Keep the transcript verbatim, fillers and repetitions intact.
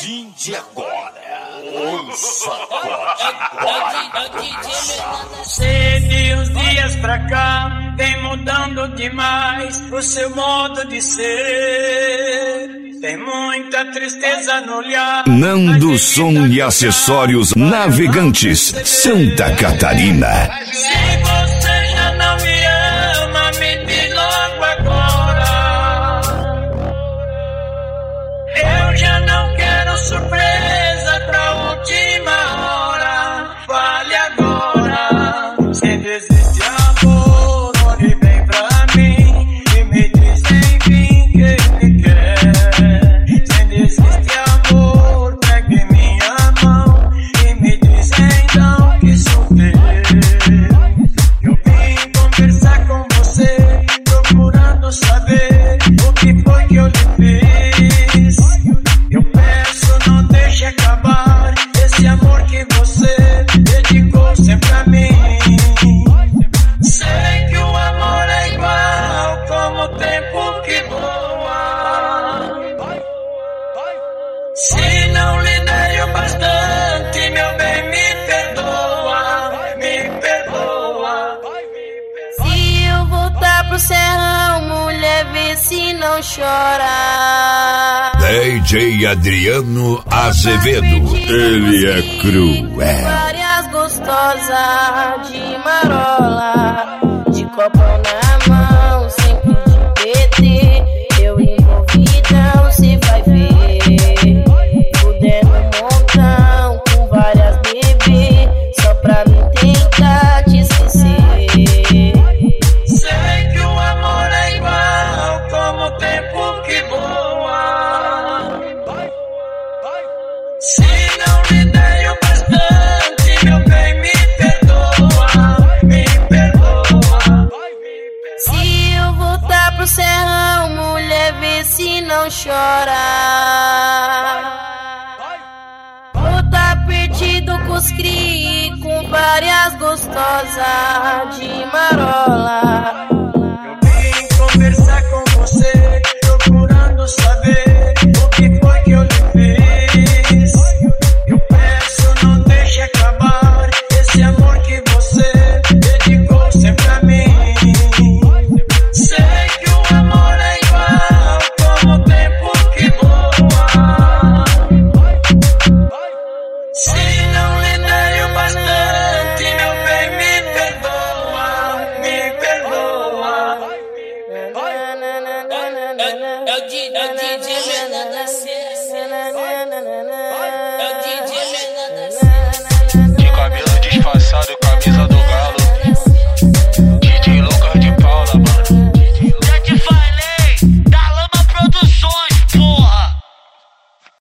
partir de agora, um sacode agora. Sei de uns dias pra cá vem mudando demais o seu modo de ser. Tem muita tristeza no olhar. Nando Som e Acessórios Navegantes, Santa Catarina. Se você já não me ama, me diz logo agora. Eu já não quero surpresa pra última hora. Fale agora. Se desiste amor, olhe bem pra mim e me diz enfim que me quer. Se desiste amor, pegue minha mão e me diz então que sou teu. Eu vim conversar com você, procurando saber o que foi que eu lhe fiz. Eu peço, não deixe acabar esse amor que você dedicou sempre a mim. Sei que o amor é igual como o tempo que voa. Se não lhe dei o bastante, meu bem, me perdoa, me perdoa. Se eu voltar pro serrão, mulher, vê se não chora. D J Adriano Azevedo, ele é cruel. Várias gostosas de marola, de copão na mão, sempre de P T. Eu envolvidão, cê vai ver. Fudendo um montão, com várias bebê, só pra me tentar te esquecer. Sei que o amor é igual como o tempo que voa. Se não lhe dei o bastante, meu bem, me perdoa, me perdoa. Se eu voltar pro serrão, mulher, vê se não chora. Vou tá perdido com os cri, com várias gostosas de marola. Eu vim conversar com você, procurando saber o que foi que eu lhe fiz. Eu peço, não deixe acabar esse amor que você dedicou sempre a mim. Sei que o amor é igual como o tempo que voa. Se não lhe dei o bastante, meu bem, me perdoa, me perdoa. É o D J Menor da Cessa. É o D J